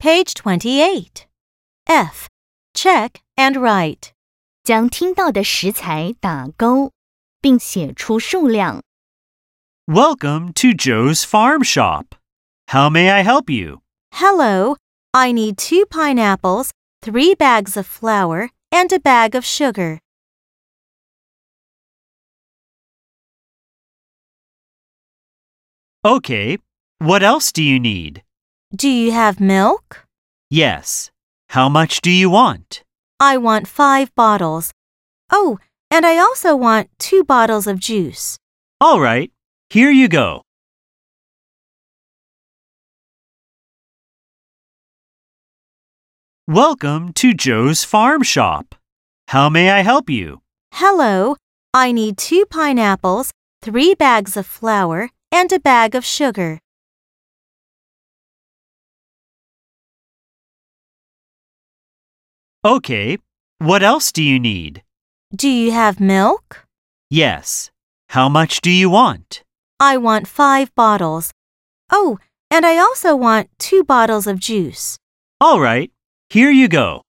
Page 28. F. Check and write. 将听到的食材打勾，并写出数量。 Welcome to Joe's Farm Shop. How may I help you? Hello, I need 2 pineapples, 3 bags of flour, and a bag of sugar. Okay, what else do you need? Do you have milk? Yes. How much do you want? I want 5 bottles. Oh, and I also want 2 bottles of juice. All right, here you go. Welcome to Joe's Farm Shop. How may I help you? Hello, I need 2 pineapples, 3 bags of flour, and a bag of sugar. Okay, what else do you need? Do you have milk? Yes. How much do you want? I want 5 bottles. Oh, and I also want 2 bottles of juice. All right, here you go.